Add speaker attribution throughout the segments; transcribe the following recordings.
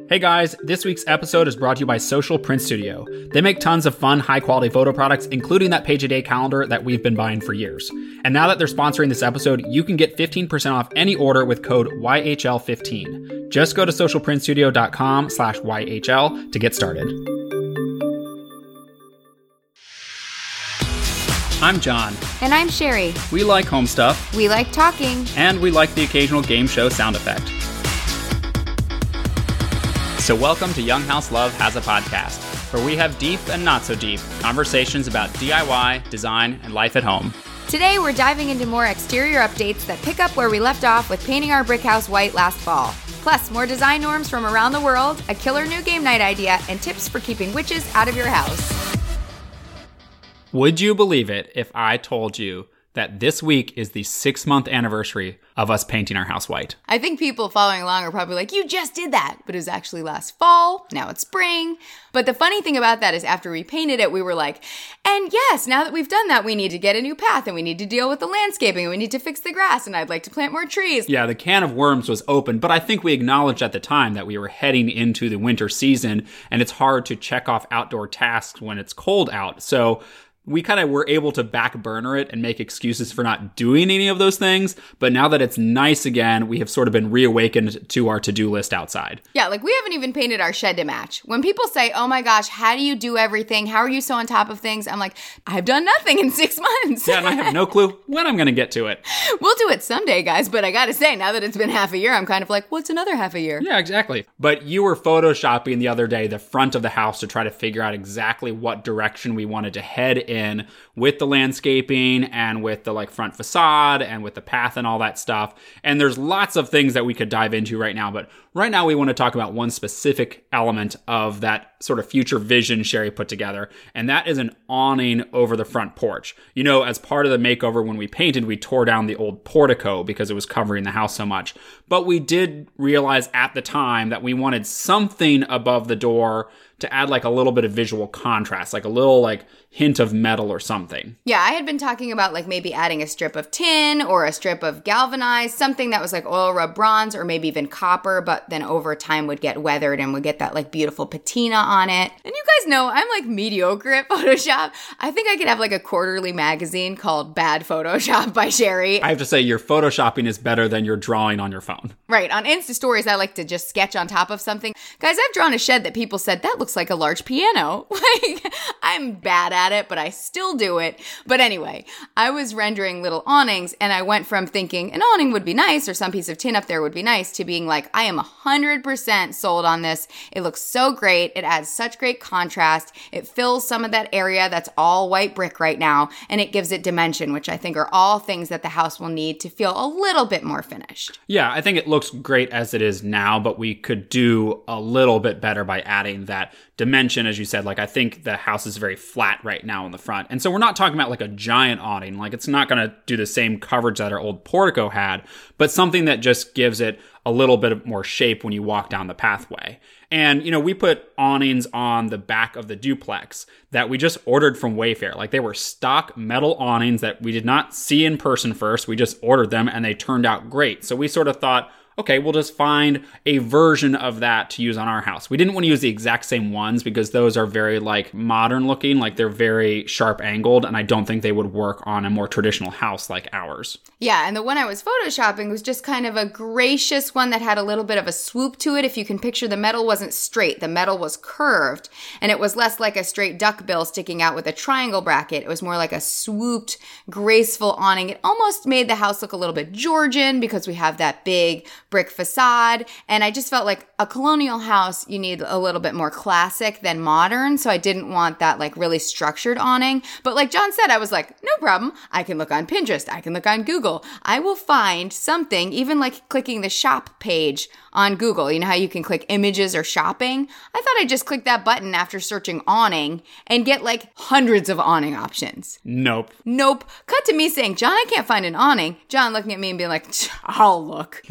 Speaker 1: Hey guys, this week's episode is brought to you by Social Print Studio. They make tons of fun, high-quality photo products, including that page-a-day calendar that we've been buying for years. And now that they're sponsoring this episode, you can get 15% off any order with code YHL15. Just go to socialprintstudio.com/YHL to get started. I'm John.
Speaker 2: And I'm Sherry.
Speaker 1: We like home stuff.
Speaker 2: We like talking.
Speaker 1: And we like the occasional game show sound effect. So welcome to Young House Love Has a Podcast, where we have deep and not so deep conversations about DIY, design, and life at home.
Speaker 2: Today we're diving into more exterior updates that pick up where we left off with painting our brick house white last fall. Plus, more design norms from around the world, a killer new game night idea, and tips for keeping witches out of your house.
Speaker 1: Would you believe it if I told you that this week is the 6-month anniversary of us painting our house white?
Speaker 2: I think people following along are probably like, you just did that. But it was actually last fall. Now it's spring. But the funny thing about that is after we painted it, we were like, and yes, now that we've done that, we need to get a new path and we need to deal with the landscaping and we need to fix the grass and I'd like to plant more trees.
Speaker 1: Yeah, the can of worms was open, but I think we acknowledged at the time that we were heading into the winter season and it's hard to check off outdoor tasks when it's cold out. So we kind of were able to back burner it and make excuses for not doing any of those things. But now that it's nice again, we have sort of been reawakened to our to-do list outside.
Speaker 2: Yeah, like we haven't even painted our shed to match. When people say, oh my gosh, how do you do everything? How are you so on top of things? I'm like, I've done nothing in 6 months.
Speaker 1: Yeah, and I have no clue when I'm going to get to it.
Speaker 2: We'll do it someday, guys. But I got to say, now that it's been half a year, I'm kind of like, what's another half a year?
Speaker 1: Yeah, exactly. But you were photoshopping the other day the front of the house to try to figure out exactly what direction we wanted to head in with the landscaping and with the front facade and with the path and all that stuff. And there's lots of things that we could dive into right now. But right now we want to talk about one specific element of that sort of future vision Sherry put together. And that is an awning over the front porch. You know, as part of the makeover when we painted, we tore down the old portico because it was covering the house so much. But we did realize at the time that we wanted something above the door to add a little bit of visual contrast, a little hint of metal or something.
Speaker 2: Yeah, I had been talking about maybe adding a strip of tin or a strip of galvanized, something that was oil rub bronze or maybe even copper, but then over time would get weathered and would get that beautiful patina on it. And you guys know I'm mediocre at Photoshop. I think I could have a quarterly magazine called Bad Photoshop by Sherry.
Speaker 1: I have to say your Photoshopping is better than your drawing on your phone.
Speaker 2: Right. On Insta Stories, I like to just sketch on top of something. Guys, I've drawn a shed that people said, that looks like a large piano. I'm bad at it, but I still do it. But anyway, I was rendering little awnings and I went from thinking an awning would be nice or some piece of tin up there would be nice to being I am 100% sold on this. It looks so great. It adds such great contrast. It fills some of that area that's all white brick right now and it gives it dimension, which I think are all things that the house will need to feel a little bit more finished.
Speaker 1: Yeah, I think it looks great as it is now, but we could do a little bit better by adding that dimension, as you said. I think the house is very flat right now in the front. And so we're not talking about a giant awning. It's not going to do the same coverage that our old portico had, but something that just gives it a little bit more shape when you walk down the pathway. And, we put awnings on the back of the duplex that we just ordered from Wayfair. They were stock metal awnings that we did not see in person first. We just ordered them and they turned out great. So we sort of thought, okay, we'll just find a version of that to use on our house. We didn't want to use the exact same ones because those are very modern looking, they're very sharp angled, and I don't think they would work on a more traditional house like ours.
Speaker 2: Yeah, and the one I was photoshopping was just kind of a gracious one that had a little bit of a swoop to it. If you can picture, the metal wasn't straight, the metal was curved, and it was less like a straight duckbill sticking out with a triangle bracket. It was more like a swooped, graceful awning. It almost made the house look a little bit Georgian because we have that big brick facade. And I just felt like a colonial house, you need a little bit more classic than modern. So I didn't want that really structured awning. But like John said, I was like, no problem. I can look on Pinterest. I can look on Google. I will find something, even clicking the shop page on Google. You know how you can click images or shopping? I thought I'd just click that button after searching awning and get hundreds of awning options.
Speaker 1: Nope.
Speaker 2: Cut to me saying, John, I can't find an awning. John looking at me and being like, I'll look.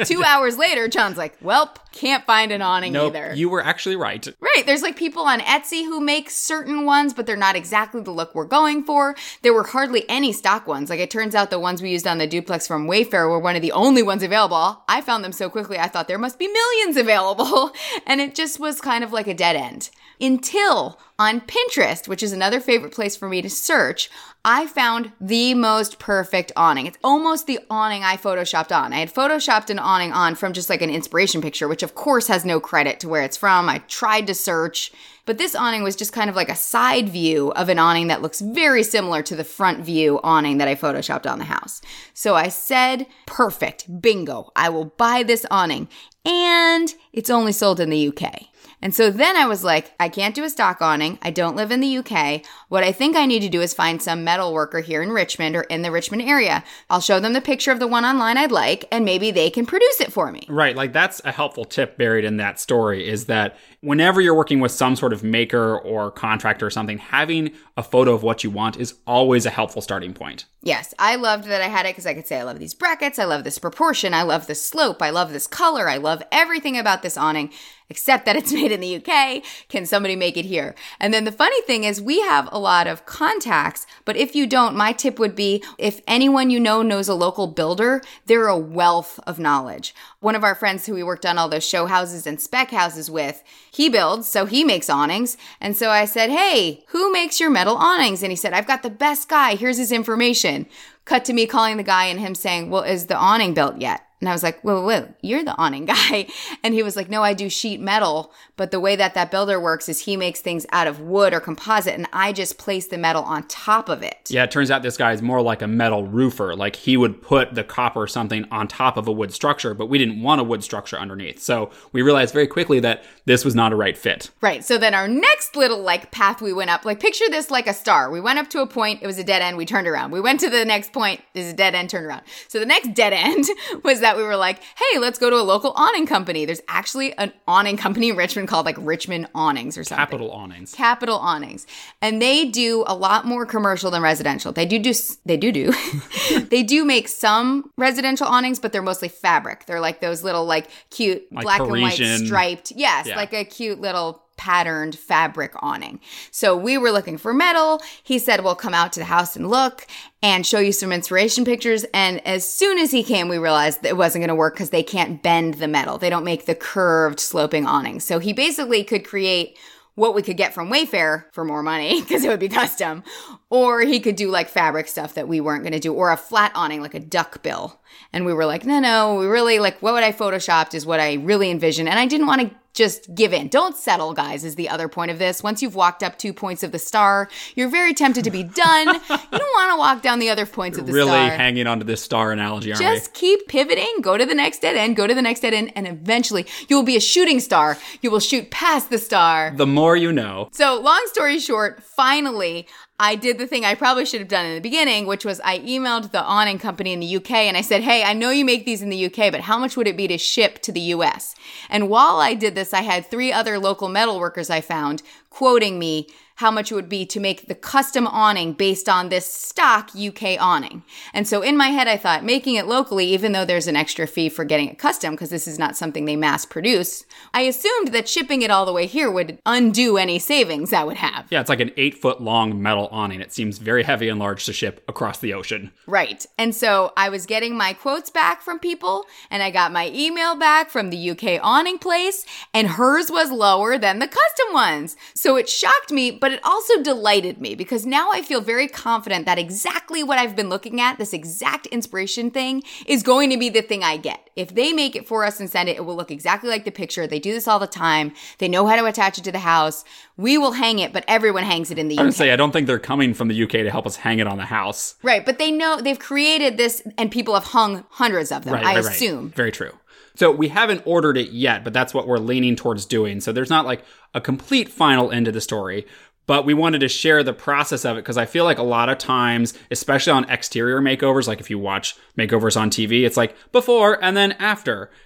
Speaker 2: 2 hours later, John's like, welp, can't find an awning
Speaker 1: Nope,
Speaker 2: either.
Speaker 1: you were actually right.
Speaker 2: Right. There's like people on Etsy who make certain ones, but they're not exactly the look we're going for. There were hardly any stock ones. Like it turns out the ones we used on the duplex from Wayfair were one of the only ones available. I found them so quickly, I thought there must be millions available. And it just was kind of like a dead end. Until on Pinterest, which is another favorite place for me to search, I found the most perfect awning. It's almost the awning I photoshopped on. I had photoshopped an awning on from just like an inspiration picture, which of course has no credit to where it's from. I tried to search, but this awning was just kind of like a side view of an awning that looks very similar to the front view awning that I photoshopped on the house. So I said, perfect, bingo, I will buy this awning. And it's only sold in the UK. And so then I was like, I can't do a stock awning. I don't live in the UK. What I think I need to do is find some metal worker here in Richmond or in the Richmond area. I'll show them the picture of the one online I'd like, and maybe they can produce it for me.
Speaker 1: Right. Like that's a helpful tip buried in that story is that whenever you're working with some sort of maker or contractor or something, having a photo of what you want is always a helpful starting point.
Speaker 2: Yes, I loved that I had it because I could say I love these brackets, I love this proportion, I love this slope, I love this color, I love everything about this awning, except that it's made in the UK. Can somebody make it here? And then the funny thing is we have a lot of contacts, but if you don't, my tip would be if anyone you know knows a local builder, they're a wealth of knowledge. One of our friends who we worked on all those show houses and spec houses with, he builds, so he makes awnings. And so I said, hey, who makes your metal awnings? And he said, I've got the best guy. Here's his information. Cut to me calling the guy and him saying, well, is the awning built yet? And I was like, whoa, you're the awning guy. And he was like, no, I do sheet metal. But the way that builder works is he makes things out of wood or composite, and I just place the metal on top of it.
Speaker 1: Yeah, it turns out this guy is more like a metal roofer. Like he would put the copper or something on top of a wood structure, but we didn't want a wood structure underneath. So we realized very quickly that this was not a right fit.
Speaker 2: Right. So then our next little path we went up, picture this like a star. We went up to a point, it was a dead end, we turned around. We went to the next point, there's a dead end, turned around. So the next dead end was that we were like, hey, let's go to a local awning company. There's actually an awning company in Richmond called Richmond Awnings or something.
Speaker 1: Capital Awnings.
Speaker 2: Capital Awnings. And they do a lot more commercial than residential. They do they do make some residential awnings, but they're mostly fabric. They're like those little cute black
Speaker 1: Parisian.
Speaker 2: and white striped. Yes,
Speaker 1: Yeah.
Speaker 2: like a cute little patterned fabric awning. So we were looking for metal. He said, we'll come out to the house and look and show you some inspiration pictures. And as soon as he came, we realized that it wasn't going to work because they can't bend the metal. They don't make the curved sloping awnings. So he basically could create what we could get from Wayfair for more money because it would be custom, or he could do fabric stuff that we weren't going to do, or a flat awning like a duck bill. And we were like, no, we really what would I photoshopped is what I really envisioned. And I didn't want to just give in. Don't settle, guys, is the other point of this. Once you've walked up 2 points of the star, you're very tempted to be done. You don't want to walk down the other points of the
Speaker 1: really
Speaker 2: star.
Speaker 1: Really hanging onto this star analogy, aren't we?
Speaker 2: Just keep pivoting, go to the next dead end, go to the next dead end, and eventually you will be a shooting star. You will shoot past the star.
Speaker 1: The more you know.
Speaker 2: So long story short, finally, I did the thing I probably should have done in the beginning, which was I emailed the awning company in the UK and I said, hey, I know you make these in the UK, but how much would it be to ship to the US? And while I did this, I had 3 other local metal workers I found quoting me how much it would be to make the custom awning based on this stock UK awning. And so in my head, I thought making it locally, even though there's an extra fee for getting it custom, because this is not something they mass produce, I assumed that shipping it all the way here would undo any savings I would have.
Speaker 1: Yeah, it's like an 8-foot long metal awning. It seems very heavy and large to ship across the ocean.
Speaker 2: Right. And so I was getting my quotes back from people, and I got my email back from the UK awning place, and hers was lower than the custom ones. So it shocked me, but it also delighted me because now I feel very confident that exactly what I've been looking at, this exact inspiration thing, is going to be the thing I get. If they make it for us and send it, it will look exactly like the picture. They do this all the time. They know how to attach it to the house. We will hang it, but everyone hangs it in the UK.
Speaker 1: I would say, I don't think they're coming from the UK to help us hang it on the house.
Speaker 2: Right, but they know they've created this and people have hung hundreds of them, I assume.
Speaker 1: Right. Very true. So we haven't ordered it yet, but that's what we're leaning towards doing. So there's not a complete final end to the story. But we wanted to share the process of it because I feel like a lot of times, especially on exterior makeovers, if you watch makeovers on TV, it's before and then after.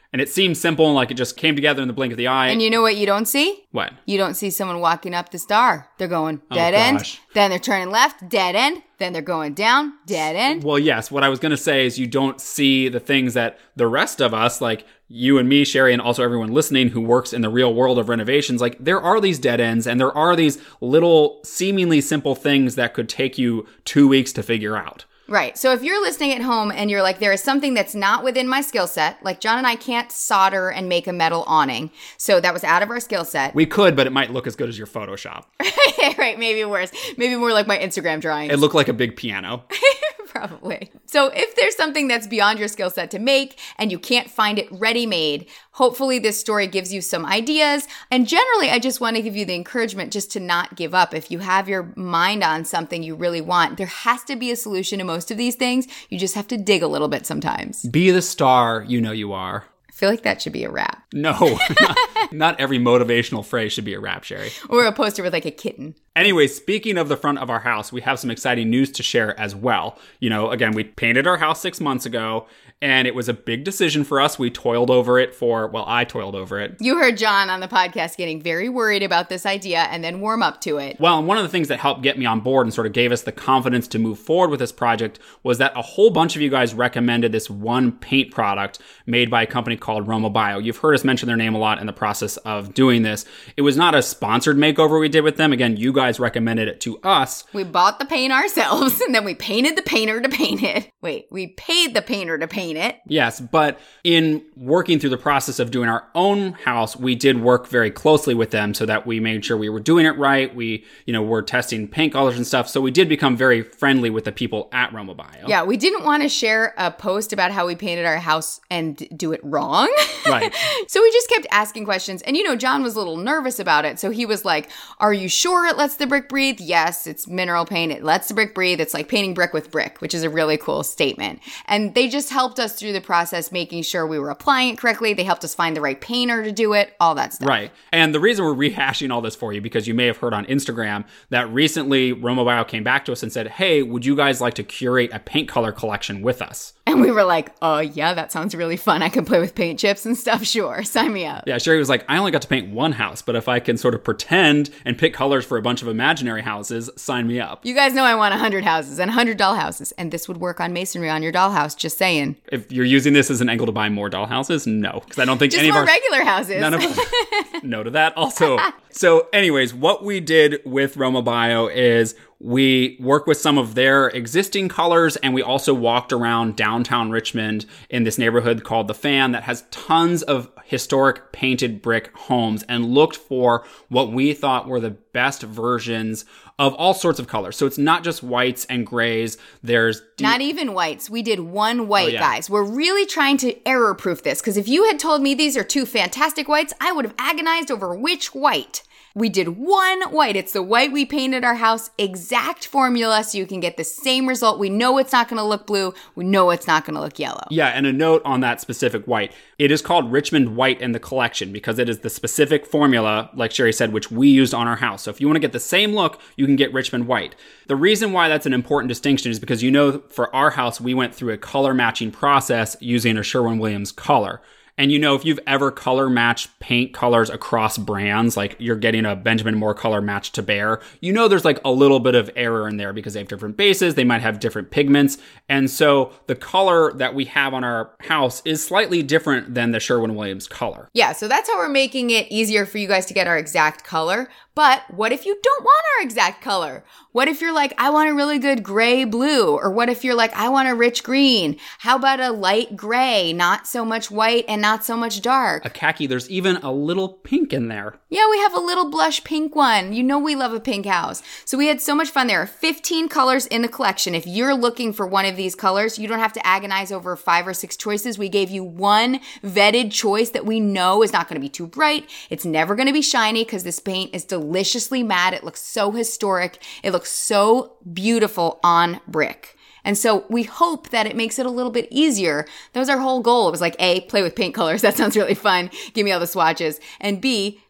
Speaker 1: And it seems simple and like it just came together in the blink of the eye.
Speaker 2: And you know what you don't see?
Speaker 1: What?
Speaker 2: You don't see someone walking up the star. They're going dead end, then they're turning left, dead end, then they're going down, dead end.
Speaker 1: Well, yes. What I was going to say is you don't see the things that the rest of us, like you and me, Sherry, and also everyone listening who works in the real world of renovations, like there are these dead ends and there are these little seemingly simple things that could take you 2 weeks to figure out.
Speaker 2: Right. So if you're listening at home and you're like, there is something that's not within my skill set, like John and I can't solder and make a metal awning. So that was out of our skill set.
Speaker 1: We could, but it might look as good as your Photoshop.
Speaker 2: Right. Maybe worse. Maybe more like my Instagram drawings.
Speaker 1: It looked like a big piano.
Speaker 2: Probably. So if there's something that's beyond your skill set to make and you can't find it ready-made, hopefully this story gives you some ideas. And generally, I just want to give you the encouragement just to not give up. If you have your mind on something you really want, there has to be a solution to most of these things. You just have to dig a little bit sometimes.
Speaker 1: Be the star you know you are.
Speaker 2: I feel like that should be a rap.
Speaker 1: No, not every motivational phrase should be a rap, Sherry.
Speaker 2: Or a poster with like a kitten.
Speaker 1: Anyway, speaking of the front of our house, we have some exciting news to share as well. You know, again, we painted our house 6 months ago, and it was a big decision for us. We toiled over it I toiled over it.
Speaker 2: You heard John on the podcast getting very worried about this idea and then warm up to it.
Speaker 1: Well, and one of the things that helped get me on board and sort of gave us the confidence to move forward with this project was that a whole bunch of you guys recommended this one paint product made by a company called Roma Bio. You've heard us mention their name a lot in the process of doing this. It was not a sponsored makeover we did with them. Again, you guys recommended it to us.
Speaker 2: We bought the paint ourselves and then we painted the painter to paint it. Wait, we paid the painter to paint it.
Speaker 1: Yes, but in working through the process of doing our own house, we did work very closely with them so that we made sure we were doing it right. We, were testing paint colors and stuff. So we did become very friendly with the people at Roma Bio.
Speaker 2: Yeah, we didn't want to share a post about how we painted our house and do it wrong.
Speaker 1: Right.
Speaker 2: So we just kept asking questions. And, John was a little nervous about it. So he was like, are you sure it lets the brick breathe? Yes, it's mineral paint. It lets the brick breathe. It's like painting brick with brick, which is a really cool statement. And they just helped us through the process, making sure we were applying it correctly. They helped us find the right painter to do it, all that stuff.
Speaker 1: Right. And the reason we're rehashing all this for you, because you may have heard on Instagram that recently Roma Bio came back to us and said, hey, would you guys like to curate a paint color collection with us?
Speaker 2: And we were like, oh, yeah, that sounds really fun. I can play with paint chips and stuff. Sure. Sign me up.
Speaker 1: Yeah, Sherry was like, I only got to paint one house, but if I can sort of pretend and pick colors for a bunch of imaginary houses, sign me up.
Speaker 2: You guys know I want 100 houses and 100 doll houses. And this would work on masonry on your dollhouse. Just saying.
Speaker 1: If you're using this as an angle to buy more doll houses, no. Because I don't think
Speaker 2: just
Speaker 1: any of
Speaker 2: more
Speaker 1: our
Speaker 2: regular houses.
Speaker 1: None of us. No to that also. So anyways, what we did with Roma Bio is we worked with some of their existing colors, and we also walked around downtown Richmond in this neighborhood called The Fan that has tons of historic painted brick homes, and looked for what we thought were the best versions of all sorts of colors. So it's not just whites and grays. There's
Speaker 2: not even whites. We did one white, guys. We're really trying to error-proof this, because if you had told me these are two fantastic whites, I would have agonized over which white. We did one white. It's the white we painted our house, exact formula, so you can get the same result. We know it's not going to look blue. We know it's not going to look yellow.
Speaker 1: Yeah, and a note on that specific white. It is called Richmond White in the collection because it is the specific formula, like Sherry said, which we used on our house. So if you want to get the same look, you can get Richmond White. The reason why that's an important distinction is because, for our house, we went through a color matching process using a Sherwin-Williams color. And if you've ever color matched paint colors across brands, like you're getting a Benjamin Moore color matched to Behr, there's like a little bit of error in there because they have different bases, they might have different pigments. And so the color that we have on our house is slightly different than the Sherwin-Williams color.
Speaker 2: Yeah, so that's how we're making it easier for you guys to get our exact color. But what if you don't want our exact color? What if you're like, I want a really good gray blue? Or what if you're like, I want a rich green? How about a light gray, not so much white and not so much dark?
Speaker 1: A khaki, there's even a little pink in there.
Speaker 2: Yeah, we have a little blush pink one. We love a pink house. So we had so much fun. There are 15 colors in the collection. If you're looking for one of these colors, you don't have to agonize over 5 or 6 choices. We gave you one vetted choice that we know is not going to be too bright. It's never going to be shiny because this paint is deliciously matte. It looks so historic. It looks so beautiful on brick. And so we hope that it makes it a little bit easier. That was our whole goal. It was like, A, play with paint colors. That sounds really fun. Give me all the swatches. And B,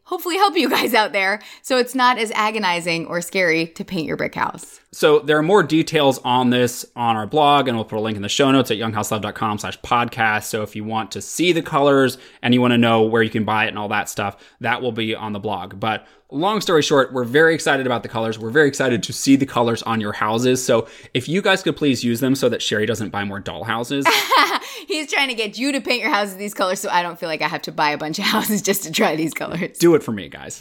Speaker 2: hopefully help you guys out there so it's not as agonizing or scary to paint your brick house.
Speaker 1: So there are more details on this on our blog, and we'll put a link in the show notes at younghouselove.com/podcast. So if you want to see the colors and you want to know where you can buy it and all that stuff, that will be on the blog. But long story short, we're very excited about the colors. We're very excited to see the colors on your houses. So if you guys could please use them so that Sherry doesn't buy more doll houses.
Speaker 2: He's trying to get you to paint your houses these colors so I don't feel like I have to buy a bunch of houses just to try these colors.
Speaker 1: Do it for me, guys.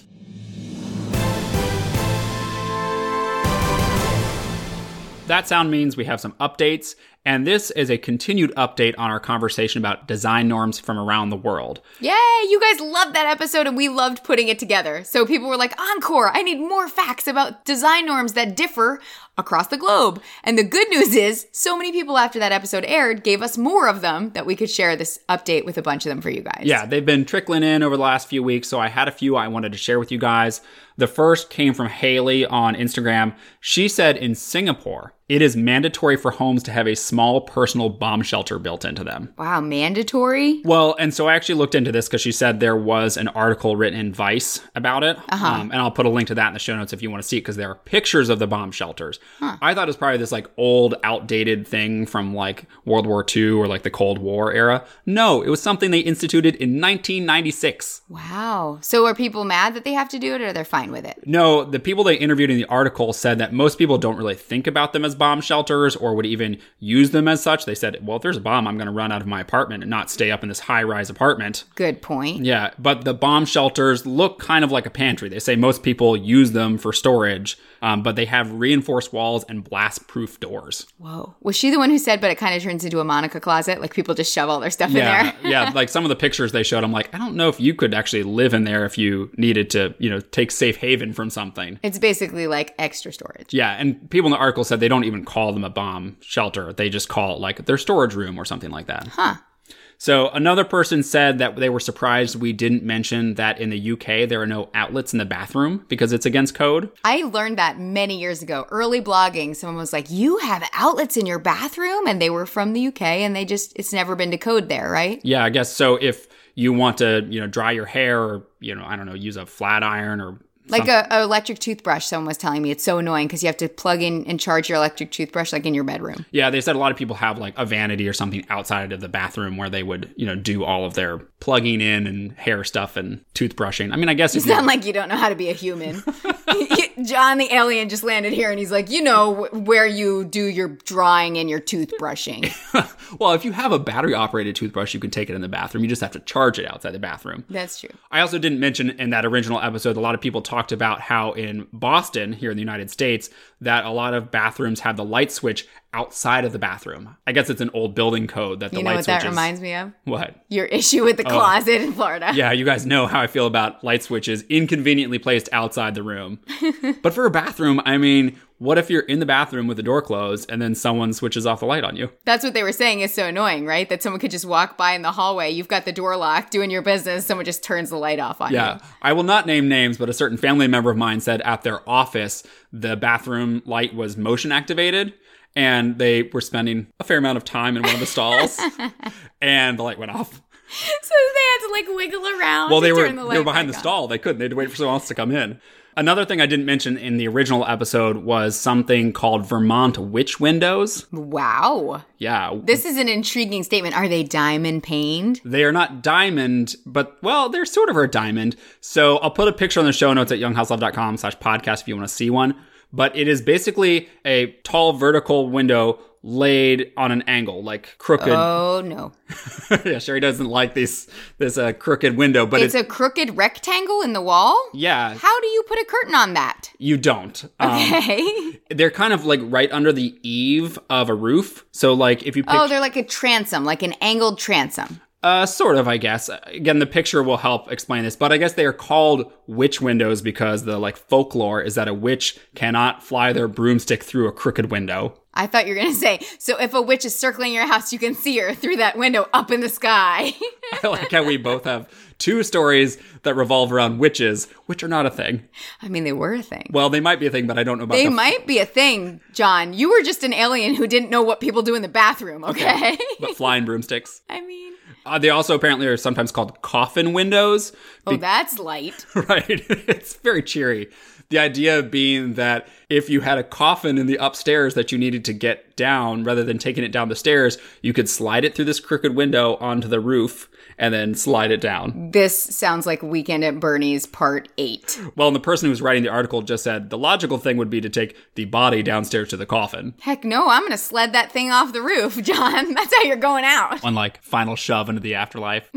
Speaker 1: That sound means we have some updates, and this is a continued update on our conversation about design norms from around the world.
Speaker 2: Yay! You guys loved that episode, and we loved putting it together. So people were like, encore, I need more facts about design norms that differ across the globe. And the good news is, so many people after that episode aired gave us more of them that we could share this update with a bunch of them for you guys.
Speaker 1: Yeah, they've been trickling in over the last few weeks, so I had a few I wanted to share with you guys. The first came from Haley on Instagram. She said in Singapore, it is mandatory for homes to have a small personal bomb shelter built into them.
Speaker 2: Wow, mandatory?
Speaker 1: Well, and so I actually looked into this because she said there was an article written in Vice about it. And I'll put a link to that in the show notes if you want to see it, because there are pictures of the bomb shelters. I thought it was probably this like old, outdated thing from like World War II or like the Cold War era. No, it was something they instituted in 1996.
Speaker 2: Wow. So are people mad that they have to do it, or they're fine with it?
Speaker 1: No, the people they interviewed in the article said that most people don't really think about them as bomb shelters or would even use them as such. They said, well, if there's a bomb, I'm going to run out of my apartment and not stay up in this high-rise apartment.
Speaker 2: Good point.
Speaker 1: Yeah, but the bomb shelters look kind of like a pantry. They say most people use them for storage, but they have reinforced walls and blast-proof doors.
Speaker 2: Whoa. Was she the one who said, but it kind of turns into a Monica closet? Like people just shove all their stuff in there?
Speaker 1: Yeah, like some of the pictures they showed, I'm like, I don't know if you could actually live in there if you needed to, take safe haven from something.
Speaker 2: It's basically like extra storage.
Speaker 1: Yeah, and people in the article said they don't even call them a bomb shelter. They just call it like their storage room or something like that.
Speaker 2: Huh.
Speaker 1: So another person said that they were surprised we didn't mention that in the UK there are no outlets in the bathroom because it's against code.
Speaker 2: I learned that many years ago. Early blogging, someone was like, you have outlets in your bathroom? And they were from the UK and it's never been to code there, right?
Speaker 1: Yeah, I guess so. If you want to, dry your hair or, I don't know, use a flat iron or
Speaker 2: like an electric toothbrush, someone was telling me. It's so annoying because you have to plug in and charge your electric toothbrush like in your bedroom.
Speaker 1: Yeah, they said a lot of people have like a vanity or something outside of the bathroom where they would, do all of their plugging in and hair stuff and toothbrushing. I mean, I guess
Speaker 2: you sound like you don't know how to be a human. John the alien just landed here and he's like, where you do your drawing and your toothbrushing.
Speaker 1: Well, if you have a battery operated toothbrush, you can take it in the bathroom. You just have to charge it outside the bathroom.
Speaker 2: That's true.
Speaker 1: I also didn't mention in that original episode, a lot of people talked about how in Boston, here in the United States, that a lot of bathrooms have the light switch outside of the bathroom. I guess it's an old building code that the light switch is. You know what that
Speaker 2: reminds me of?
Speaker 1: What?
Speaker 2: Your issue with the closet in Florida.
Speaker 1: Yeah, you guys know how I feel about light switches inconveniently placed outside the room. But for a bathroom, I mean, what if you're in the bathroom with the door closed and then someone switches off the light on you?
Speaker 2: That's what they were saying is so annoying, right? That someone could just walk by in the hallway. You've got the door locked, doing your business. Someone just turns the light off on you.
Speaker 1: Yeah. I will not name names, but a certain family member of mine said at their office, the bathroom light was motion activated. And they were spending a fair amount of time in one of the stalls. And the light went off.
Speaker 2: So they had to like wiggle around.
Speaker 1: Well, they were
Speaker 2: on.
Speaker 1: behind the stall. They couldn't. They had to wait for someone else to come in. Another thing I didn't mention in the original episode was something called Vermont witch windows.
Speaker 2: Wow.
Speaker 1: Yeah.
Speaker 2: This is an intriguing statement. Are they diamond paned?
Speaker 1: They are not diamond, but, well, they're sort of a diamond. So I'll put a picture on the show notes at younghouselove.com/podcast if you want to see one. But it is basically a tall vertical window laid on an angle, like crooked.
Speaker 2: Oh, no.
Speaker 1: Yeah, Sherry doesn't like this crooked window, but
Speaker 2: it's a crooked rectangle in the wall?
Speaker 1: Yeah.
Speaker 2: How do you put a curtain on that?
Speaker 1: You don't.
Speaker 2: Okay.
Speaker 1: They're kind of like right under the eave of a roof. So like if you
Speaker 2: they're like a transom, like an angled transom.
Speaker 1: Sort of, I guess. Again, the picture will help explain this, but I guess they are called witch windows because the folklore is that a witch cannot fly their broomstick through a crooked window.
Speaker 2: I thought you were going to say, so if a witch is circling your house, you can see her through that window up in the sky.
Speaker 1: I like how we both have two stories that revolve around witches, which are not a thing.
Speaker 2: I mean, they were a thing.
Speaker 1: Well, they might be a thing, but I don't know about
Speaker 2: They might be a thing, John. You were just an alien who didn't know what people do in the bathroom, okay?
Speaker 1: But flying broomsticks.
Speaker 2: I mean...
Speaker 1: They also apparently are sometimes called coffin windows.
Speaker 2: Oh, that's light.
Speaker 1: Right. It's very cheery. The idea being that if you had a coffin in the upstairs that you needed to get down, rather than taking it down the stairs, you could slide it through this crooked window onto the roof and then slide it down.
Speaker 2: This sounds like Weekend at Bernie's Part 8.
Speaker 1: Well, and the person who was writing the article just said the logical thing would be to take the body downstairs to the coffin.
Speaker 2: Heck no, I'm going to sled that thing off the roof, John. That's how you're going out.
Speaker 1: One like final shove into the afterlife.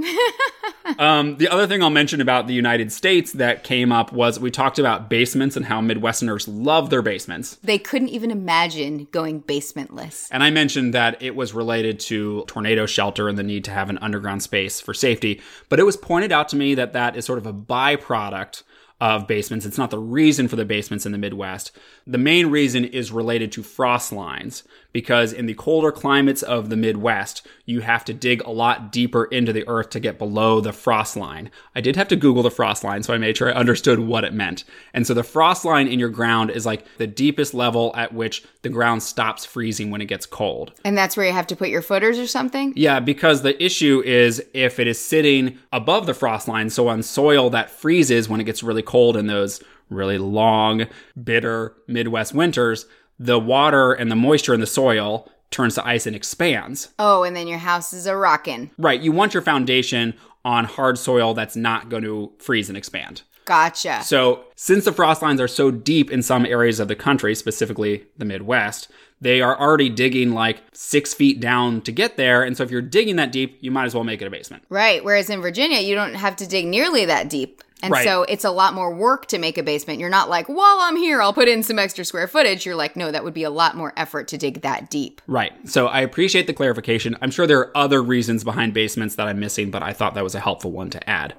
Speaker 1: The other thing I'll mention about the United States that came up was we talked about basements and how Midwesterners love their basements.
Speaker 2: They couldn't even imagine going basementless.
Speaker 1: And I mentioned that it was related to tornado shelter and the need to have an underground space for safety. But it was pointed out to me that that is sort of a byproduct of basements. It's not the reason for the basements in the Midwest. The main reason is related to frost lines, because in the colder climates of the Midwest, you have to dig a lot deeper into the earth to get below the frost line. I did have to Google the frost line, so I made sure I understood what it meant. And so the frost line in your ground is like the deepest level at which the ground stops freezing when it gets cold.
Speaker 2: And that's where you have to put your footers or something?
Speaker 1: Yeah, because the issue is if it is sitting above the frost line, so on soil that freezes when it gets really cold in those really long, bitter Midwest winters, the water and the moisture in the soil turns to ice and expands.
Speaker 2: Oh, and then your house is a rockin'.
Speaker 1: Right. You want your foundation on hard soil that's not going to freeze and expand.
Speaker 2: Gotcha.
Speaker 1: So since the frost lines are so deep in some areas of the country, specifically the Midwest, they are already digging like 6 feet down to get there. And so if you're digging that deep, you might as well make it a basement.
Speaker 2: Right. Whereas in Virginia, you don't have to dig nearly that deep. And
Speaker 1: right.
Speaker 2: So it's a lot more work to make a basement. You're not like, while I'm here, I'll put in some extra square footage. You're like, no, that would be a lot more effort to dig that deep.
Speaker 1: Right. So I appreciate the clarification. I'm sure there are other reasons behind basements that I'm missing, but I thought that was a helpful one to add.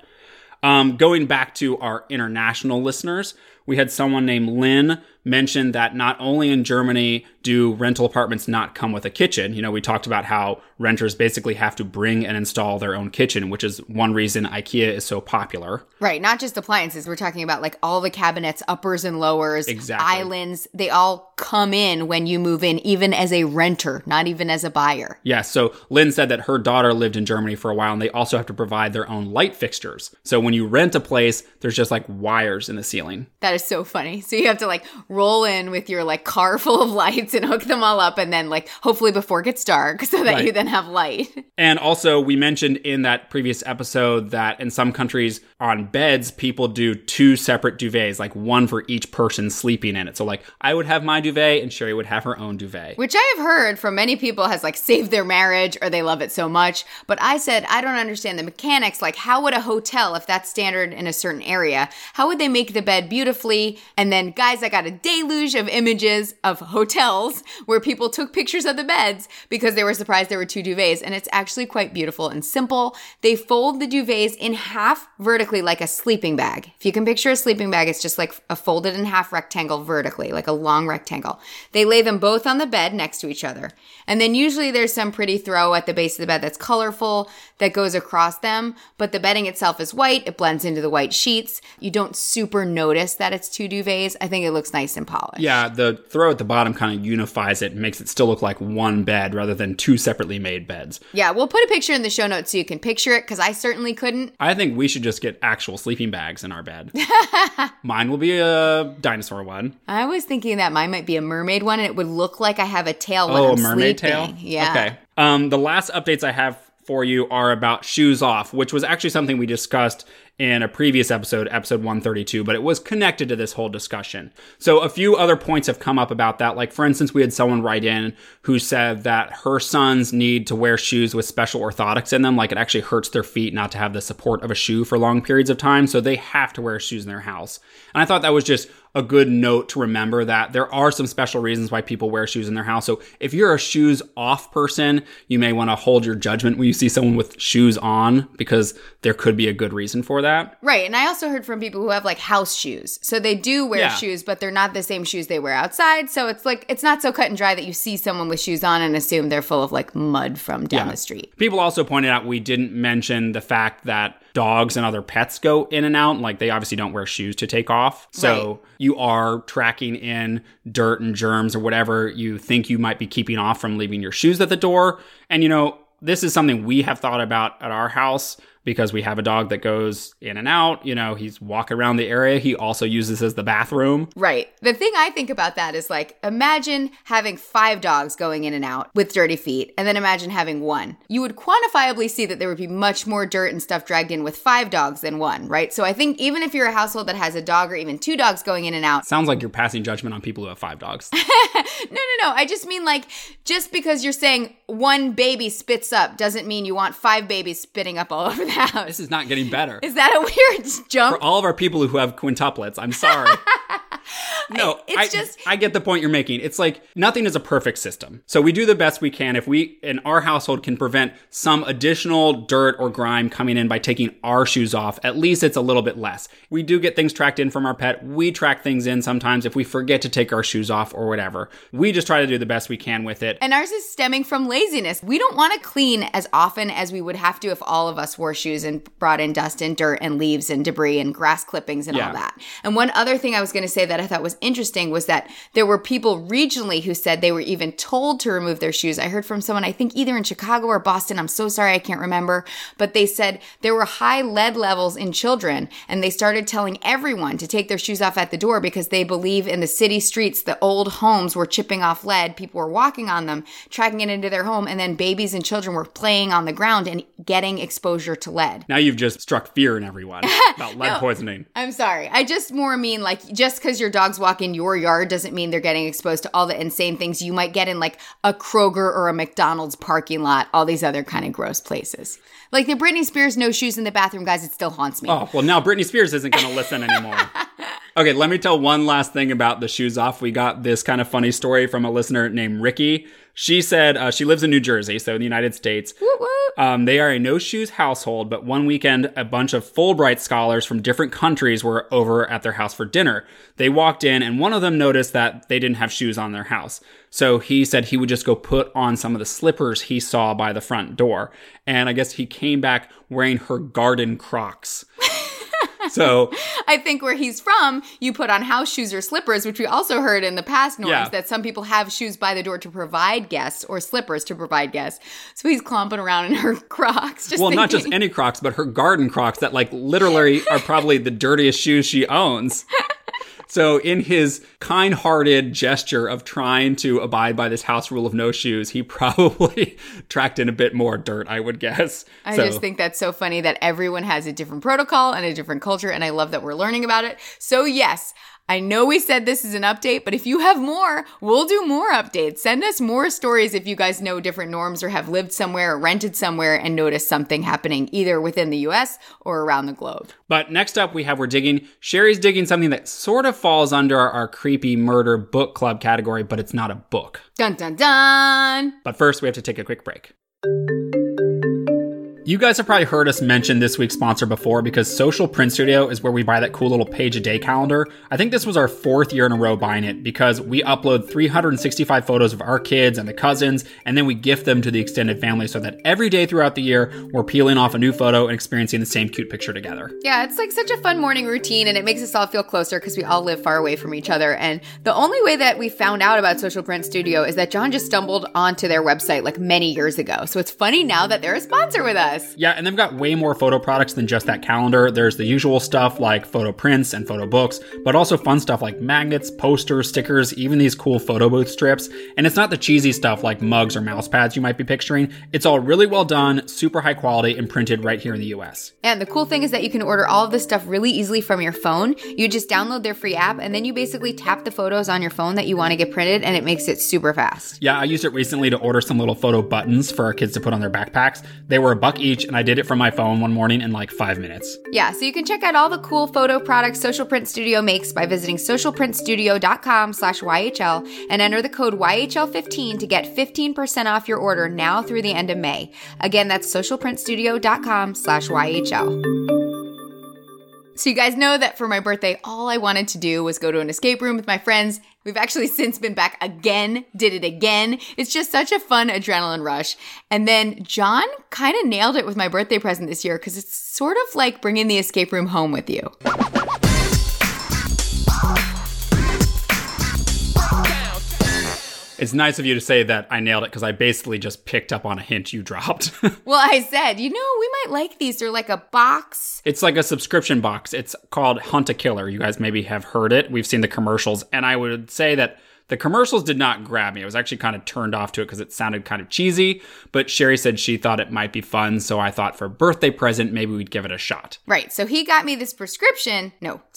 Speaker 1: Going back to our international listeners, we had someone named Lynn mention that not only in Germany do rental apartments not come with a kitchen. You know, we talked about how renters basically have to bring and install their own kitchen, which is one reason IKEA is so popular.
Speaker 2: Right. Not just appliances. We're talking about like all the cabinets, uppers and lowers,
Speaker 1: exactly.
Speaker 2: Islands. They all come in when you move in, even as a renter, not even as a buyer.
Speaker 1: Yeah. So Lynn said that her daughter lived in Germany for a while and they also have to provide their own light fixtures. So when you rent a place, there's just like wires in the ceiling.
Speaker 2: That is so funny. So you have to like roll in with your like car full of lights and hook them all up and then like hopefully before it gets dark so that you then have light.
Speaker 1: And also we mentioned in that previous episode that in some countries on beds, people do 2 separate duvets, like one for each person sleeping in it. So like I would have my duvet and Sherry would have her own duvet.
Speaker 2: Which I have heard from many people has like saved their marriage or they love it so much. But I said, I don't understand the mechanics. Like how would a hotel, if that's standard in a certain area, how would they make the bed beautifully? And then guys, I got a deluge of images of hotels where people took pictures of the beds because they were surprised there were 2 duvets. And it's actually quite beautiful and simple. They fold the duvets in half vertically like a sleeping bag. If you can picture a sleeping bag, it's just like a folded in half rectangle vertically, like a long rectangle. They lay them both on the bed next to each other. And then usually there's some pretty throw at the base of the bed that's colorful that goes across them. But the bedding itself is white. It blends into the white sheets. You don't super notice that it's 2 duvets. I think it looks nice and polished.
Speaker 1: Yeah, the throw at the bottom kind of unifies it and makes it still look like one bed rather than 2 separately made beds.
Speaker 2: Yeah, we'll put a picture in the show notes so you can picture it because I certainly couldn't.
Speaker 1: I think we should just get actual sleeping bags in our bed. Mine will be a dinosaur one.
Speaker 2: I was thinking that mine might be a mermaid one and it would look like I have a tail when
Speaker 1: I'm
Speaker 2: a
Speaker 1: mermaid
Speaker 2: sleeping.
Speaker 1: Tail?
Speaker 2: Yeah.
Speaker 1: Okay. The last updates I have for you are about shoes off, which was actually something we discussed in a previous episode, episode 132, but it was connected to this whole discussion. So a few other points have come up about that. Like, for instance, we had someone write in who said that her sons need to wear shoes with special orthotics in them. Like, it actually hurts their feet not to have the support of a shoe for long periods of time. So they have to wear shoes in their house. And I thought that was just a good note to remember that there are some special reasons why people wear shoes in their house. So if you're a shoes off person, you may want to hold your judgment when you see someone with shoes on because there could be a good reason for that. that.
Speaker 2: Right. And I also heard from people who have like house shoes. So they do wear shoes, but they're not the same shoes they wear outside. So it's like, it's not so cut and dry that you see someone with shoes on and assume they're full of like mud from down the street.
Speaker 1: People also pointed out we didn't mention the fact that dogs and other pets go in and out. Like they obviously don't wear shoes to take off. So you are tracking in dirt and germs or whatever you think you might be keeping off from leaving your shoes at the door. And, you know, this is something we have thought about at our house because we have a dog that goes in and out. You know, he's walking around the area. He also uses as the bathroom.
Speaker 2: Right. The thing I think about that is like, imagine having 5 dogs going in and out with dirty feet, and then imagine having 1. You would quantifiably see that there would be much more dirt and stuff dragged in with 5 dogs than 1, right? So I think even if you're a household that has a dog or even 2 dogs going in and out.
Speaker 1: Sounds like you're passing judgment on people who have 5 dogs.
Speaker 2: No. I just mean like, just because you're saying 1 baby spits up doesn't mean you want 5 babies spitting up all over the house.
Speaker 1: This is not getting better.
Speaker 2: Is that a weird jump?
Speaker 1: For all of our people who have quintuplets, I'm sorry. No, I get the point you're making. It's like nothing is a perfect system. So we do the best we can. If we, in our household, can prevent some additional dirt or grime coming in by taking our shoes off, at least it's a little bit less. We do get things tracked in from our pet. We track things in sometimes if we forget to take our shoes off or whatever. We just try to do the best we can with it.
Speaker 2: And ours is stemming from laziness. We don't want to clean as often as we would have to if all of us wore shoes and brought in dust and dirt and leaves and debris and grass clippings and all that. And one other thing I was going to say that I thought was interesting was that there were people regionally who said they were even told to remove their shoes. I heard from someone, I think either in Chicago or Boston, I'm so sorry, I can't remember, but they said there were high lead levels in children, and they started telling everyone to take their shoes off at the door because they believe in the city streets, the old homes were chipping off lead, people were walking on them, tracking it into their home, and then babies and children were playing on the ground and getting exposure to lead.
Speaker 1: Now you've just struck fear in everyone about lead poisoning.
Speaker 2: I'm sorry. I just more mean like just because your dogs walk in your yard doesn't mean they're getting exposed to all the insane things you might get in like a Kroger or a McDonald's parking lot, all these other kind of gross places. Like the Britney Spears no shoes in the bathroom, guys, it still haunts me.
Speaker 1: Oh, well, now Britney Spears isn't going to listen anymore. Okay, let me tell one last thing about the shoes off. We got this kind of funny story from a listener named Ricky. She said she lives in New Jersey, so in the United States.
Speaker 2: Woot woot.
Speaker 1: They are a no-shoes household, but one weekend, a bunch of Fulbright scholars from different countries were over at their house for dinner. They walked in, and one of them noticed that they didn't have shoes on their house. So he said he would just go put on some of the slippers he saw by the front door. And I guess he came back wearing her garden Crocs. So
Speaker 2: I think where he's from, you put on house shoes or slippers, which we also heard in the past norms that some people have shoes by the door to provide guests or slippers to provide guests. So he's clomping around in her Crocs.
Speaker 1: Not just any Crocs, but her garden Crocs that like literally are probably the dirtiest shoes she owns. So in his kind-hearted gesture of trying to abide by this house rule of no shoes, he probably tracked in a bit more dirt, I would guess.
Speaker 2: I just think that's so funny that everyone has a different protocol and a different culture, and I love that we're learning about it. So yes, I know we said this is an update, but if you have more, we'll do more updates. Send us more stories if you guys know different norms or have lived somewhere or rented somewhere and noticed something happening either within the US or around the globe.
Speaker 1: But next up, Sherry's digging something that sort of falls under our creepy murder book club category, but it's not a book.
Speaker 2: Dun, dun, dun.
Speaker 1: But first, we have to take a quick break. You guys have probably heard us mention this week's sponsor before because Social Print Studio is where we buy that cool little page-a-day calendar. I think this was our 4th year in a row buying it because we upload 365 photos of our kids and the cousins, and then we gift them to the extended family so that every day throughout the year, we're peeling off a new photo and experiencing the same cute picture together.
Speaker 2: Yeah, it's like such a fun morning routine, and it makes us all feel closer because we all live far away from each other. And the only way that we found out about Social Print Studio is that John just stumbled onto their website like many years ago. So it's funny now that they're a sponsor with us.
Speaker 1: Yeah, and they've got way more photo products than just that calendar. There's the usual stuff like photo prints and photo books, but also fun stuff like magnets, posters, stickers, even these cool photo booth strips. And it's not the cheesy stuff like mugs or mouse pads you might be picturing. It's all really well done, super high quality, and printed right here in the US.
Speaker 2: And the cool thing is that you can order all of this stuff really easily from your phone. You just download their free app, and then you basically tap the photos on your phone that you want to get printed, and it makes it super fast.
Speaker 1: Yeah, I used it recently to order some little photo buttons for our kids to put on their backpacks. They were $1 each, and I did it from my phone one morning in like 5 minutes.
Speaker 2: Yeah, so you can check out all the cool photo products Social Print Studio makes by visiting socialprintstudio.com/YHL and enter the code YHL15 to get 15% off your order now through the end of May. Again, that's socialprintstudio.com/YHL. So you guys know that for my birthday, all I wanted to do was go to an escape room with my friends. We've actually since been back again, did it again. It's just such a fun adrenaline rush. And then John kind of nailed it with my birthday present this year because it's sort of like bringing the escape room home with you.
Speaker 1: It's nice of you to say that I nailed it because I basically just picked up on a hint you dropped.
Speaker 2: Well, I said, we might like these. They're like a box.
Speaker 1: It's like a subscription box. It's called Hunt a Killer. You guys maybe have heard it. We've seen the commercials. And I would say that the commercials did not grab me. I was actually kind of turned off to it because it sounded kind of cheesy. But Sherry said she thought it might be fun. So I thought for a birthday present, maybe we'd give it a shot.
Speaker 2: Right. So he got me this subscription.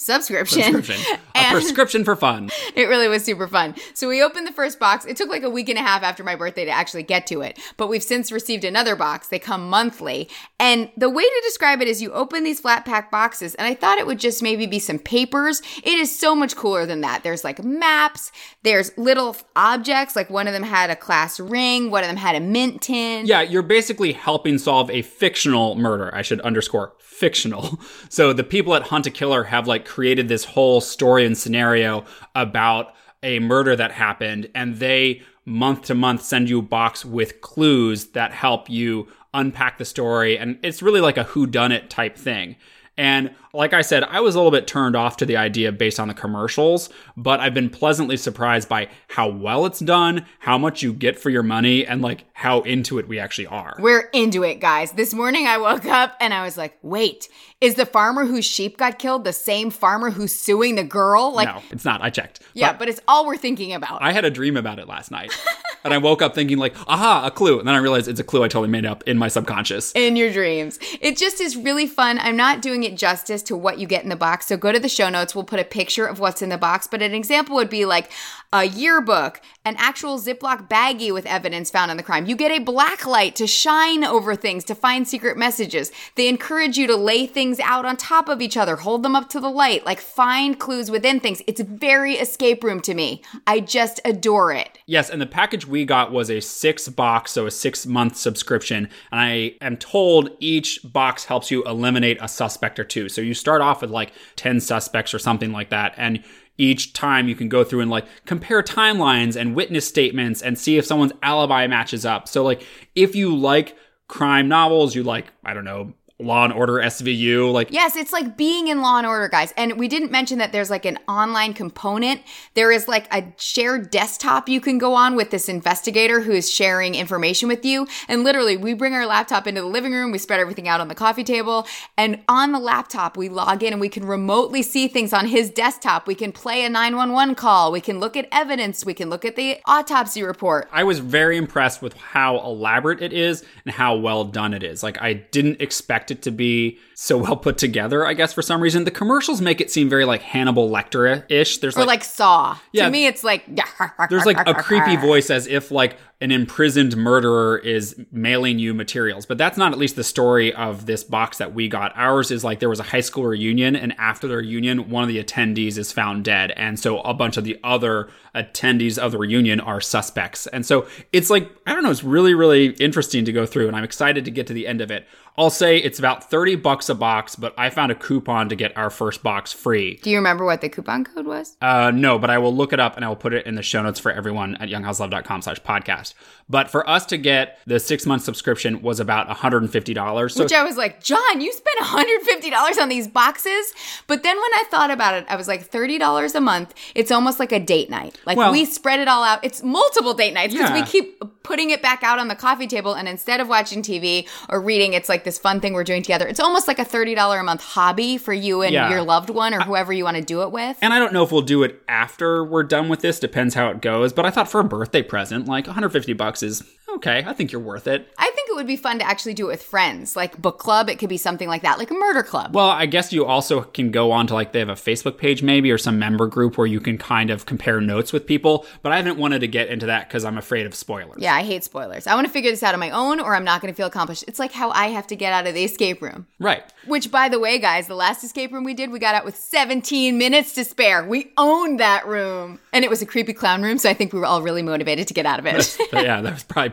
Speaker 1: A prescription for fun.
Speaker 2: It really was super fun. So we opened the first box. It took like a week and a half after my birthday to actually get to it. But we've since received another box. They come monthly. And the way to describe it is you open these flat pack boxes. And I thought it would just maybe be some papers. It is so much cooler than that. There's like maps. There's little objects. Like one of them had a class ring. One of them had a mint tin.
Speaker 1: Yeah, you're basically helping solve a fictional murder. I should underscore fictional. So the people at Hunt a Killer have like created this whole story and scenario about a murder that happened, and they month to month send you a box with clues that help you unpack the story. And it's really like a whodunit type thing. And like I said, I was a little bit turned off to the idea based on the commercials, but I've been pleasantly surprised by how well it's done, how much you get for your money, and like how into it we actually are.
Speaker 2: We're into it, guys. This morning I woke up and I was like, wait, is the farmer whose sheep got killed the same farmer who's suing the girl?
Speaker 1: No, it's not. I checked.
Speaker 2: Yeah, but it's all we're thinking about.
Speaker 1: I had a dream about it last night. And I woke up thinking like, aha, a clue. And then I realized it's a clue I totally made up in my subconscious.
Speaker 2: In your dreams. It just is really fun. I'm not doing it justice to what you get in the box. So go to the show notes. We'll put a picture of what's in the box. But an example would be like a yearbook, an actual Ziploc baggie with evidence found in the crime. You get a black light to shine over things, to find secret messages. They encourage you to lay things out on top of each other, hold them up to the light, like find clues within things. It's very escape room to me. I just adore it.
Speaker 1: Yes, and the package we got was a 6-box, so a 6-month subscription. And I am told each box helps you eliminate a suspect or two. So you start off with like 10 suspects or something like that. And each time you can go through and like compare timelines and witness statements and see if someone's alibi matches up. So like if you like crime novels, you like, I don't know, Law and Order SVU, like
Speaker 2: yes, it's like being in Law and Order, guys. And we didn't mention that there's like an online component. There is like a shared desktop you can go on with this investigator who is sharing information with you. And literally, we bring our laptop into the living room, we spread everything out on the coffee table, and on the laptop we log in and we can remotely see things on his desktop. We can play a 911 call, we can look at evidence, we can look at the autopsy report.
Speaker 1: I was very impressed with how elaborate it is and how well done it is. Like I didn't expect it to be so well put together, I guess, for some reason. The commercials make it seem very like Hannibal Lecter-ish. There's
Speaker 2: like Saw. Yeah, to me, it's like
Speaker 1: there's like a creepy voice as if like an imprisoned murderer is mailing you materials. But that's not at least the story of this box that we got. Ours is like there was a high school reunion, and after the reunion, one of the attendees is found dead. And so a bunch of the other attendees of the reunion are suspects. And so it's like, I don't know, it's really, really interesting to go through, and I'm excited to get to the end of it. I'll say it's about $30 a box, but I found a coupon to get our first box free.
Speaker 2: Do you remember what the coupon code was?
Speaker 1: No, but I will look it up and I will put it in the show notes for everyone at younghouselove.com/podcast. But for us to get the 6-month subscription was about $150. So,
Speaker 2: which I was like, John, you spent $150 on these boxes? But then when I thought about it, I was like, $30 a month. It's almost like a date night. Like we spread it all out. It's multiple date nights because we keep putting it back out on the coffee table. And instead of watching TV or reading, it's like this fun thing we're doing together. It's almost like a $30 a month hobby for you and your loved one or whoever you want to do it with.
Speaker 1: And I don't know if we'll do it after we're done with this. Depends how it goes. But I thought for a birthday present, like $150 is okay. I think you're worth it.
Speaker 2: I think it would be fun to actually do it with friends. Like book club, it could be something like that, like a murder club.
Speaker 1: Well, I guess you also can go on to like they have a Facebook page maybe or some member group where you can kind of compare notes with people. But I haven't wanted to get into that because I'm afraid of spoilers.
Speaker 2: Yeah, I hate spoilers. I want to figure this out on my own or I'm not going to feel accomplished. It's like how I have to get out of the escape room.
Speaker 1: Right.
Speaker 2: Which, by the way, guys, the last escape room we did, we got out with 17 minutes to spare. We owned that room. And it was a creepy clown room, so I think we were all really motivated to get out of it.
Speaker 1: Yeah, that was probably part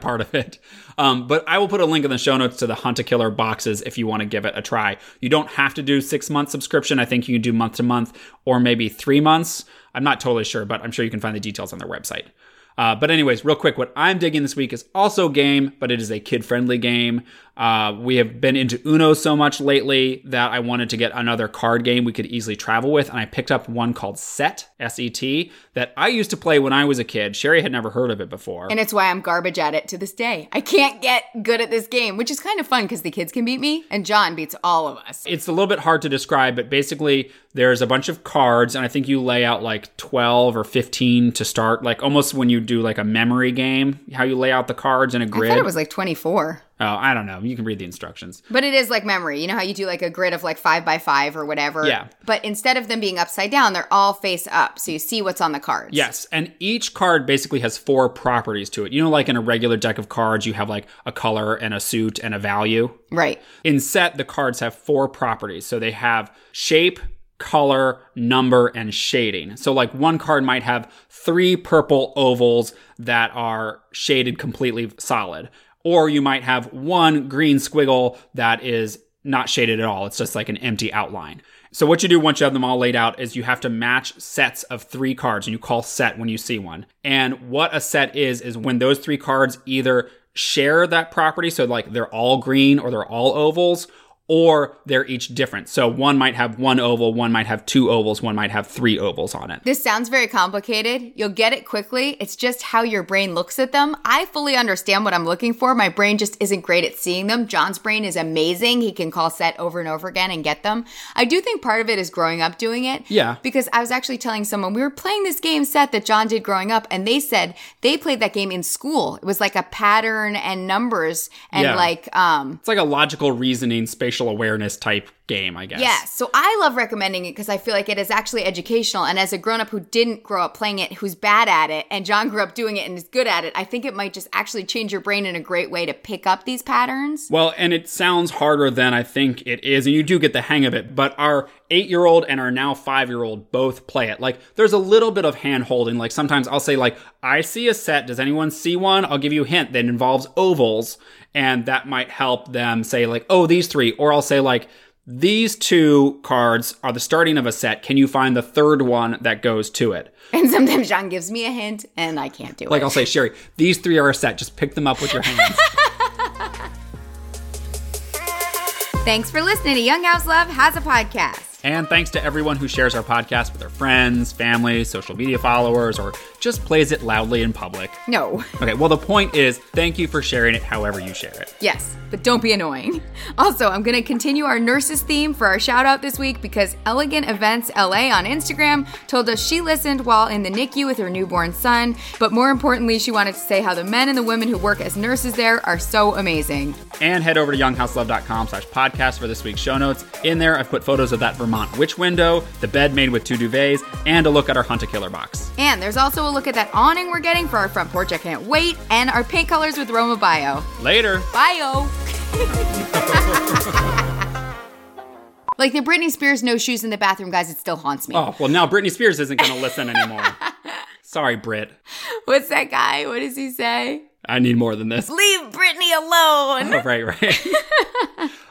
Speaker 1: part of it. But I will put a link in the show notes to the Hunt a Killer boxes if you want to give it a try. You don't have to do 6-month subscription. I think you can do month to month or maybe 3 months. I'm not totally sure, but I'm sure you can find the details on their website. But anyways, real quick, what I'm digging this week is also a game, but it is a kid-friendly game. We have been into Uno so much lately that I wanted to get another card game we could easily travel with, and I picked up one called Set, S-E-T, that I used to play when I was a kid. Sherry had never heard of it before.
Speaker 2: And it's why I'm garbage at it to this day. I can't get good at this game, which is kind of fun because the kids can beat me, and John beats all of us.
Speaker 1: It's a little bit hard to describe, but basically there's a bunch of cards, and I think you lay out like 12 or 15 to start, like almost when you do like a memory game, how you lay out the cards in a grid.
Speaker 2: I thought it was like 24.
Speaker 1: Oh, I don't know. You can read the instructions.
Speaker 2: But it is like memory. You know how you do like a grid of like 5 by 5 or whatever?
Speaker 1: Yeah.
Speaker 2: But instead of them being upside down, they're all face up. So you see what's on the cards.
Speaker 1: Yes. And each card basically has 4 properties to it. You know, like in a regular deck of cards, you have like a color and a suit and a value.
Speaker 2: Right.
Speaker 1: In Set, the cards have 4 properties. So they have shape, color, number, and shading. So like one card might have 3 purple ovals that are shaded completely solid. Or you might have 1 green squiggle that is not shaded at all. It's just like an empty outline. So what you do once you have them all laid out is you have to match sets of 3 cards, and you call set when you see one. And what a set is when those 3 cards either share that property, so like they're all green or they're all ovals, or they're each different. So one might have 1 oval, one might have 2 ovals, one might have 3 ovals on it.
Speaker 2: This sounds very complicated. You'll get it quickly. It's just how your brain looks at them. I fully understand what I'm looking for. My brain just isn't great at seeing them. John's brain is amazing. He can call set over and over again and get them. I do think part of it is growing up doing it.
Speaker 1: Yeah.
Speaker 2: Because I was actually telling someone, we were playing this game Set that John did growing up, and they said they played that game in school. It was like a pattern and numbers and
Speaker 1: it's like a logical reasoning, spatial awareness type game, I guess.
Speaker 2: Yeah, so I love recommending it because I feel like it is actually educational. And as a grown-up who didn't grow up playing it, who's bad at it, and John grew up doing it and is good at it, I think it might just actually change your brain in a great way to pick up these patterns.
Speaker 1: Well, and it sounds harder than I think it is, and you do get the hang of it, but our 8-year-old and our now 5-year-old both play it. Like, there's a little bit of hand-holding. Like, sometimes I'll say, like, I see a set. Does anyone see one? I'll give you a hint that involves ovals, and that might help them say, like, oh, these 3. Or I'll say, like, these 2 cards are the starting of a set. Can you find the 3rd one that goes to it?
Speaker 2: And sometimes John gives me a hint, and I can't do it.
Speaker 1: Like, I'll say, Sherry, these 3 are a set. Just pick them up with your hands.
Speaker 2: Thanks for listening to Young House Love Has a Podcast.
Speaker 1: And thanks to everyone who shares our podcast with their friends, family, social media followers, or just plays it loudly in public.
Speaker 2: No.
Speaker 1: Okay, well, the point is, thank you for sharing it however you share it.
Speaker 2: Yes, but don't be annoying. Also, I'm going to continue our nurses theme for our shout out this week because Elegant Events LA on Instagram told us she listened while in the NICU with her newborn son. But more importantly, she wanted to say how the men and the women who work as nurses there are so amazing.
Speaker 1: And head over to younghouselove.com/podcast for this week's show notes. In there, I've put photos of that Vermont witch window, the bed made with 2 duvets, and a look at our Hunt a Killer box.
Speaker 2: And there's also a look at that awning we're getting for our front porch. I can't wait. And our paint colors with Roma Bio.
Speaker 1: Later.
Speaker 2: Bio. Like the Britney Spears no shoes in the bathroom, guys, it still haunts me.
Speaker 1: Oh, well, now Britney Spears isn't going to listen anymore. Sorry, Brit.
Speaker 2: What's that guy? What does he say?
Speaker 1: I need more than this.
Speaker 2: Leave Britney alone.
Speaker 1: Oh, right.